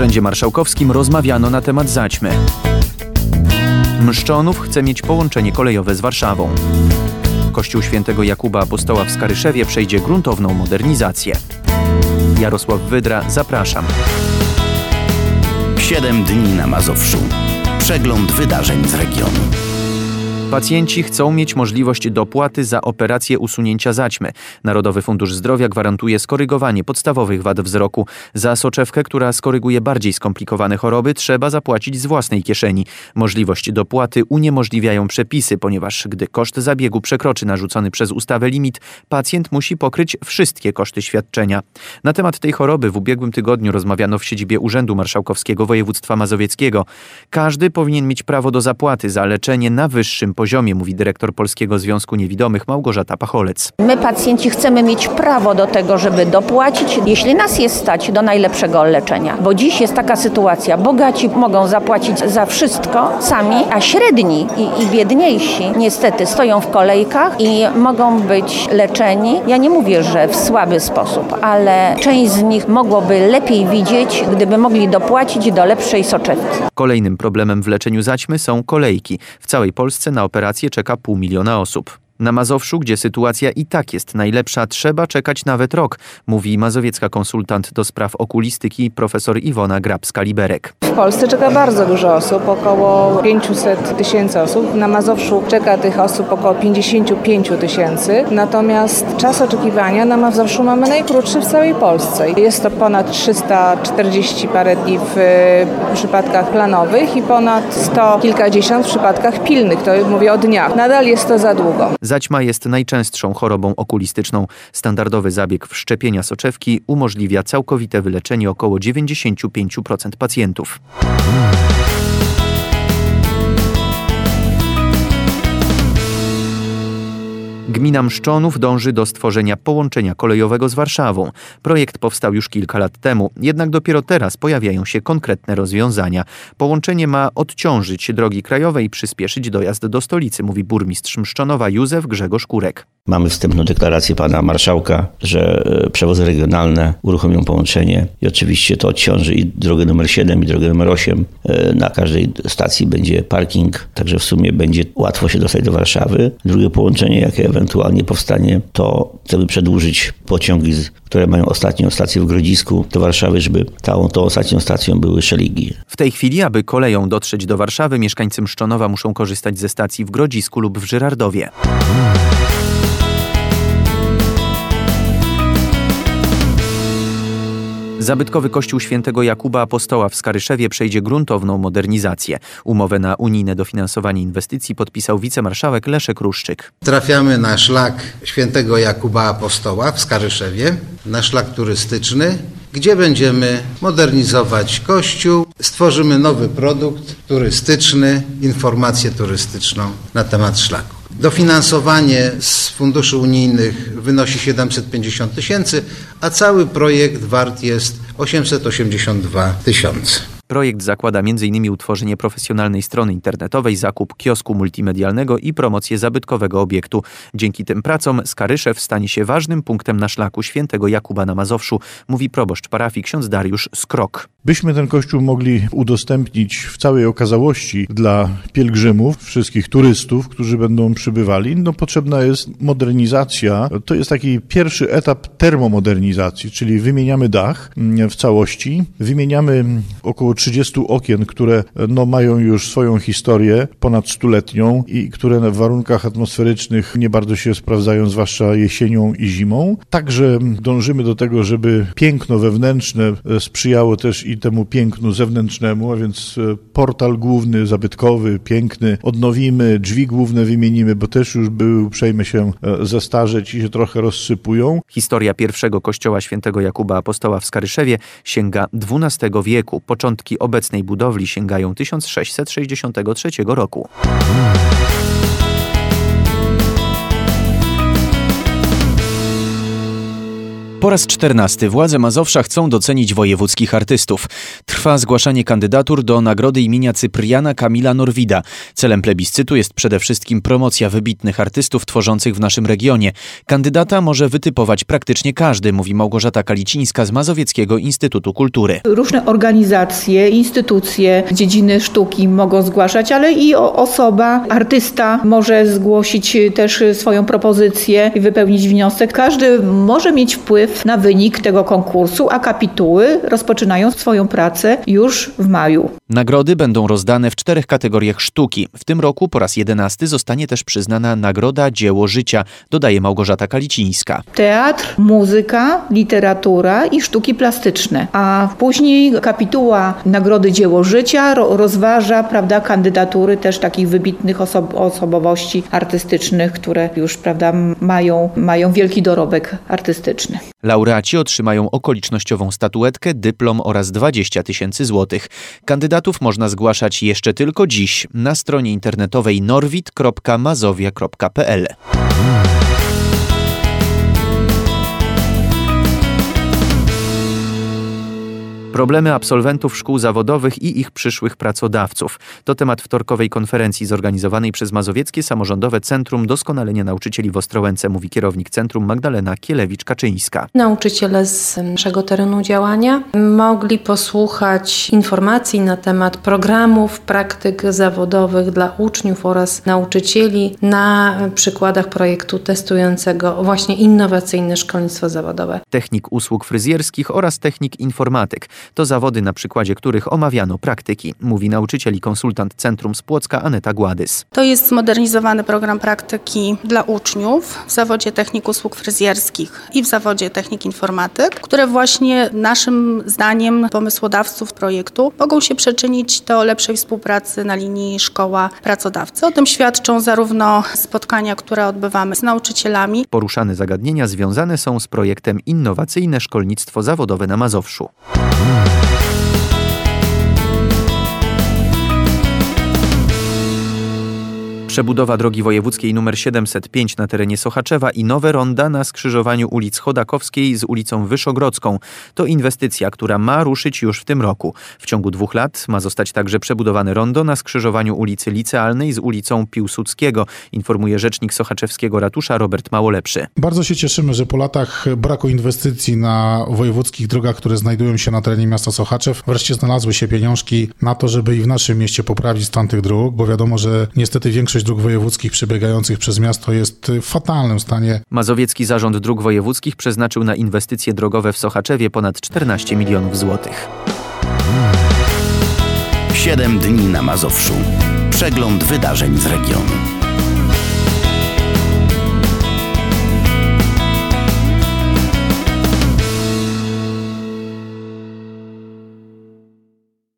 Urzędzie Marszałkowskim rozmawiano na temat Zaćmy. Mszczonów chce mieć połączenie kolejowe z Warszawą. Kościół Świętego Jakuba Apostoła w Skaryszewie przejdzie gruntowną modernizację. Jarosław Wydra, zapraszam. 7 dni na Mazowszu. Przegląd wydarzeń z regionu. Pacjenci chcą mieć możliwość dopłaty za operację usunięcia zaćmy. Narodowy Fundusz Zdrowia gwarantuje skorygowanie podstawowych wad wzroku. Za soczewkę, która skoryguje bardziej skomplikowane choroby, trzeba zapłacić z własnej kieszeni. Możliwość dopłaty uniemożliwiają przepisy, ponieważ gdy koszt zabiegu przekroczy narzucony przez ustawę limit, pacjent musi pokryć wszystkie koszty świadczenia. Na temat tej choroby w ubiegłym tygodniu rozmawiano w siedzibie Urzędu Marszałkowskiego Województwa Mazowieckiego. Każdy powinien mieć prawo do zapłaty za leczenie na wyższym poziomie, mówi dyrektor Polskiego Związku Niewidomych Małgorzata Pacholec. My, pacjenci, chcemy mieć prawo do tego, żeby dopłacić, jeśli nas jest stać, do najlepszego leczenia. Bo dziś jest taka sytuacja, bogaci mogą zapłacić za wszystko sami, a średni i biedniejsi niestety stoją w kolejkach i mogą być leczeni. Ja nie mówię, że w słaby sposób, ale część z nich mogłoby lepiej widzieć, gdyby mogli dopłacić do lepszej soczewki. Kolejnym problemem w leczeniu zaćmy są kolejki. W całej Polsce na operację czeka 500 000 osób. Na Mazowszu, gdzie sytuacja i tak jest najlepsza, trzeba czekać nawet rok, mówi mazowiecka konsultant do spraw okulistyki profesor Iwona Grabska-Liberek. W Polsce czeka bardzo dużo osób, około 500 000 osób. Na Mazowszu czeka tych osób około 55 000. Natomiast czas oczekiwania na Mazowszu mamy najkrótszy w całej Polsce. Jest to ponad 340 parę dni w przypadkach planowych i ponad 100 kilkadziesiąt w przypadkach pilnych. To mówię o dniach. Nadal jest to za długo. Zaćma jest najczęstszą chorobą okulistyczną. Standardowy zabieg wszczepienia soczewki umożliwia całkowite wyleczenie około 95% pacjentów. Gmina Mszczonów dąży do stworzenia połączenia kolejowego z Warszawą. Projekt powstał już kilka lat temu, jednak dopiero teraz pojawiają się konkretne rozwiązania. Połączenie ma odciążyć drogi krajowe i przyspieszyć dojazd do stolicy, mówi burmistrz Mszczonowa Józef Grzegorz Kurek. Mamy wstępną deklarację pana marszałka, że przewozy regionalne uruchomią połączenie i oczywiście to odciąży i drogę numer 7 i drogę numer 8. Na każdej stacji będzie parking, także w sumie będzie łatwo się dostać do Warszawy. Drugie połączenie, jakie ewentualnie powstanie, to chcemy przedłużyć pociągi, które mają ostatnią stację w Grodzisku do Warszawy, żeby tą ostatnią stacją były Szeligi. W tej chwili, aby koleją dotrzeć do Warszawy, mieszkańcy Mszczonowa muszą korzystać ze stacji w Grodzisku lub w Żyrardowie. Zabytkowy Kościół Świętego Jakuba Apostoła w Skaryszewie przejdzie gruntowną modernizację. Umowę na unijne dofinansowanie inwestycji podpisał wicemarszałek Leszek Ruszczyk. Trafiamy na szlak Świętego Jakuba Apostoła w Skaryszewie, na szlak turystyczny, gdzie będziemy modernizować kościół. Stworzymy nowy produkt turystyczny, informację turystyczną na temat szlaku. Dofinansowanie z funduszy unijnych wynosi 750 000, a cały projekt wart jest 882 000. Projekt zakłada m.in. utworzenie profesjonalnej strony internetowej, zakup kiosku multimedialnego i promocję zabytkowego obiektu. Dzięki tym pracom Skaryszew stanie się ważnym punktem na szlaku Świętego Jakuba na Mazowszu, mówi proboszcz parafii ksiądz Dariusz Skrok. Byśmy ten kościół mogli udostępnić w całej okazałości dla pielgrzymów, wszystkich turystów, którzy będą przybywali. Potrzebna jest modernizacja. To jest taki pierwszy etap termomodernizacji, czyli wymieniamy dach w całości, wymieniamy około 30 okien, które mają już swoją historię ponad 100-letnią i które w warunkach atmosferycznych nie bardzo się sprawdzają, zwłaszcza jesienią i zimą. Także dążymy do tego, żeby piękno wewnętrzne sprzyjało też i temu pięknu zewnętrznemu, a więc portal główny, zabytkowy, piękny odnowimy, drzwi główne wymienimy, bo też już były uprzejme się zestarzeć i się trochę rozsypują. Historia pierwszego kościoła Świętego Jakuba Apostoła w Skaryszewie sięga XII wieku. Początki obecnej budowli sięgają 1663 roku. Po raz 14 władze Mazowsza chcą docenić wojewódzkich artystów. Trwa zgłaszanie kandydatur do nagrody imienia Cypriana Kamila Norwida. Celem plebiscytu jest przede wszystkim promocja wybitnych artystów tworzących w naszym regionie. Kandydata może wytypować praktycznie każdy, mówi Małgorzata Kalicińska z Mazowieckiego Instytutu Kultury. Różne organizacje, instytucje dziedziny sztuki mogą zgłaszać, ale i osoba, artysta może zgłosić też swoją propozycję i wypełnić wniosek. Każdy może mieć wpływ na wynik tego konkursu, a kapituły rozpoczynają swoją pracę już w maju. Nagrody będą rozdane w 4 kategoriach sztuki. W tym roku po raz 11 zostanie też przyznana Nagroda Dzieło Życia, dodaje Małgorzata Kalicińska. Teatr, muzyka, literatura i sztuki plastyczne. A później kapituła Nagrody Dzieło Życia rozważa, kandydatury też takich wybitnych osobowości artystycznych, które już, mają wielki dorobek artystyczny. Laureaci otrzymają okolicznościową statuetkę, dyplom oraz 20 000 złotych. Kandydatów można zgłaszać jeszcze tylko dziś na stronie internetowej norwid.mazowia.pl. Problemy absolwentów szkół zawodowych i ich przyszłych pracodawców. To temat wtorkowej konferencji zorganizowanej przez Mazowieckie Samorządowe Centrum Doskonalenia Nauczycieli w Ostrołęce, mówi kierownik centrum Magdalena Kielewicz-Kaczyńska. Nauczyciele z naszego terenu działania mogli posłuchać informacji na temat programów, praktyk zawodowych dla uczniów oraz nauczycieli na przykładach projektu testującego właśnie innowacyjne szkolnictwo zawodowe. Technik usług fryzjerskich oraz technik informatyk. To zawody, na przykładzie których omawiano praktyki, mówi nauczyciel i konsultant Centrum z Płocka Aneta Gładys. To jest zmodernizowany program praktyki dla uczniów w zawodzie technik usług fryzjerskich i w zawodzie technik informatyk, które właśnie naszym zdaniem pomysłodawców projektu mogą się przyczynić do lepszej współpracy na linii szkoła-pracodawca. O tym świadczą zarówno spotkania, które odbywamy z nauczycielami. Poruszane zagadnienia związane są z projektem Innowacyjne Szkolnictwo Zawodowe na Mazowszu. Przebudowa drogi wojewódzkiej nr 705 na terenie Sochaczewa i nowe ronda na skrzyżowaniu ulic Chodakowskiej z ulicą Wyszogrodzką. To inwestycja, która ma ruszyć już w tym roku. W ciągu 2 lat ma zostać także przebudowane rondo na skrzyżowaniu ulicy Licealnej z ulicą Piłsudskiego, informuje rzecznik sochaczewskiego ratusza Robert Małolepszy. Bardzo się cieszymy, że po latach braku inwestycji na wojewódzkich drogach, które znajdują się na terenie miasta Sochaczew, wreszcie znalazły się pieniążki na to, żeby i w naszym mieście poprawić stan tych dróg, bo wiadomo, że niestety większość dróg wojewódzkich przebiegających przez miasto jest w fatalnym stanie. Mazowiecki Zarząd Dróg Wojewódzkich przeznaczył na inwestycje drogowe w Sochaczewie ponad 14 milionów złotych. 7 dni na Mazowszu. Przegląd wydarzeń z regionu.